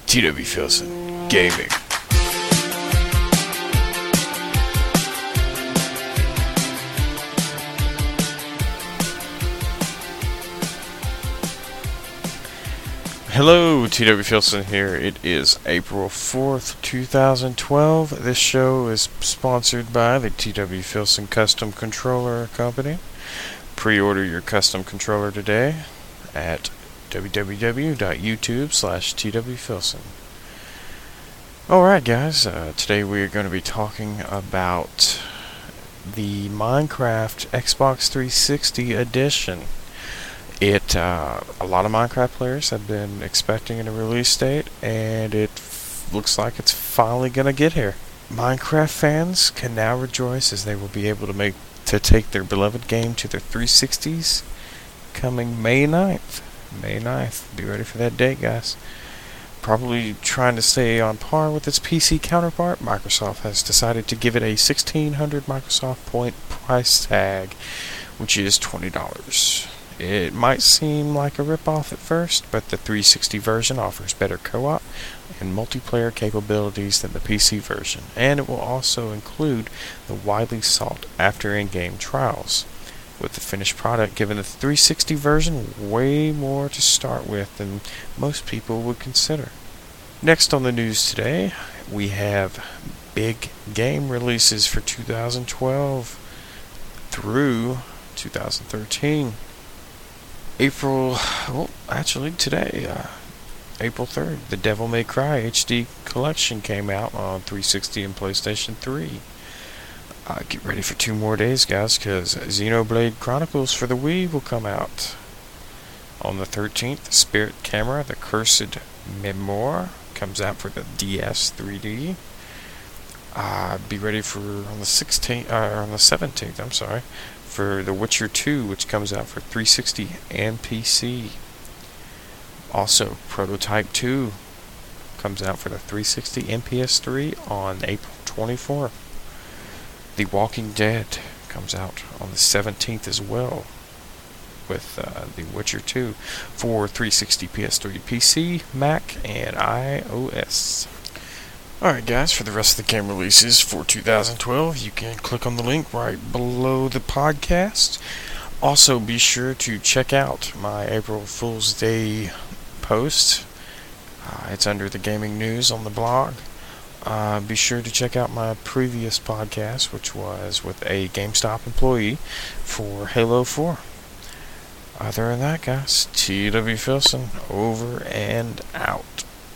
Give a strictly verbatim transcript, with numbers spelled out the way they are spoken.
T W Filson Gaming. Hello, T W Filson here. It is April fourth, two thousand twelve. This show is sponsored by the T W Filson Custom Controller Company. Pre-order your custom controller today at www.youtube slash twfilson. Alright guys, uh, today we are going to be talking about the Minecraft Xbox three sixty edition. It, uh, a lot of Minecraft players have been expecting a release date, and it f- looks like it's finally going to get here. Minecraft fans can now rejoice as they will be able to make to take their beloved game to their three sixties coming May ninth. May ninth. Be ready for that date, guys. Probably trying to stay on par with its P C counterpart, Microsoft has decided to give it a sixteen hundred Microsoft point price tag, which is twenty dollars. It might seem like a ripoff at first, but the three sixty version offers better co-op and multiplayer capabilities than the P C version, and it will also include the widely sought after in-game trials, with the finished product giving the three sixty version way more to start with than most people would consider. Next on the news today, we have big game releases for two thousand twelve through two thousand thirteen. April, well, actually today, uh, April third, the Devil May Cry H D Collection came out on three sixty and PlayStation three. Uh, get ready for two more days, guys, because Xenoblade Chronicles for the Wii will come out. On the thirteenth, Spirit Camera, The Cursed Memoir, comes out for the D S three D. Uh, be ready for on the sixteenth, uh, on the seventeenth, I'm sorry, for The Witcher two, which comes out for three sixty and P C. Also, Prototype two comes out for the three sixty and P S three on April twenty-fourth. The Walking Dead comes out on the seventeenth as well, with uh, The Witcher two for three sixty, P S three, P C, Mac, and iOS. Alright guys, for the rest of the game releases for two thousand twelve, you can click on the link right below the podcast. Also, be sure to check out my April Fool's Day post. Uh, it's under the gaming news on the blog. Uh, be sure to check out my previous podcast, which was with a GameStop employee for Halo four. Other than that, guys, T W Filson over and out.